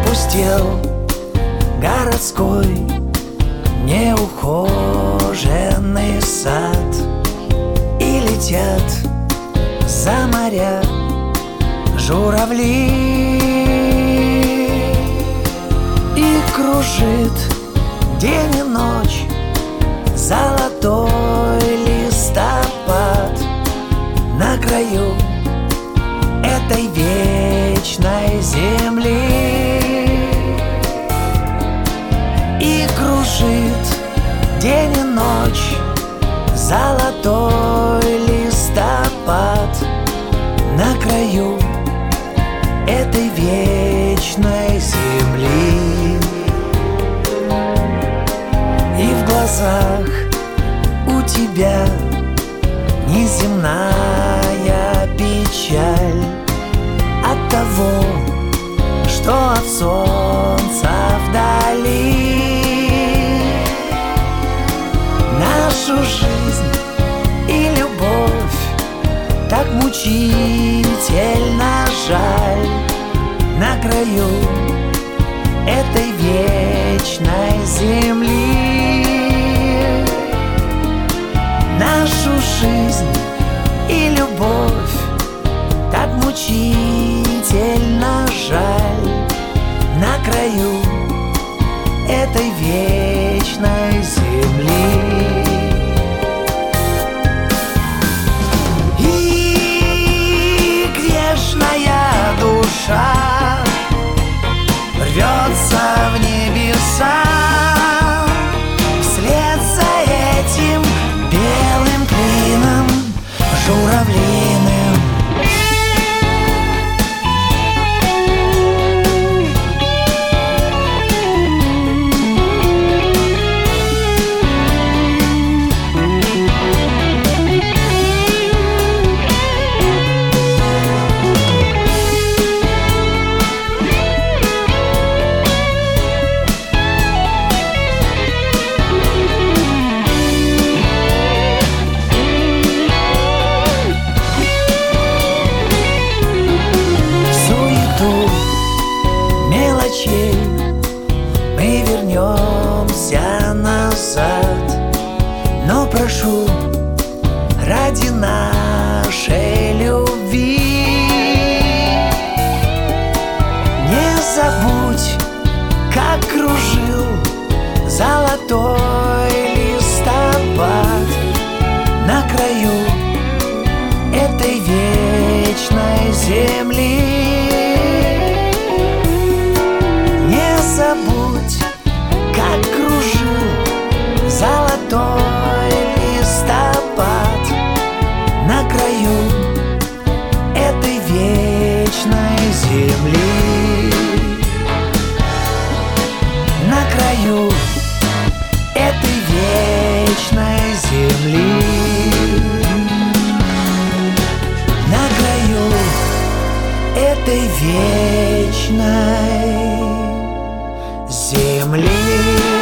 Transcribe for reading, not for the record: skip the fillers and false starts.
опустел городской неухоженный сад, и летят за моря журавли, и кружит день и ночь золотой листопад на краю этой вечной земли. И кружит день и ночь золотой листопад на краю этой вечной земли. И в глазах у тебя неземная печаль от того, что от солнца вдали. Нашу жизнь и любовь так мучительно жаль на краю этой вечной земли. Нашу жизнь и любовь так мучительно жаль на краю этой вечной земли. И грешная душа рвется в небеса вслед за этим белым клином журавлиным. Мы вернемся назад, но прошу ради нашей любви, не забудь, как кружил золотой листопад на краю этой вечной земли. Забудь, как кружил золотой листопад на краю этой вечной земли. На краю этой вечной земли. На краю этой вечной земли.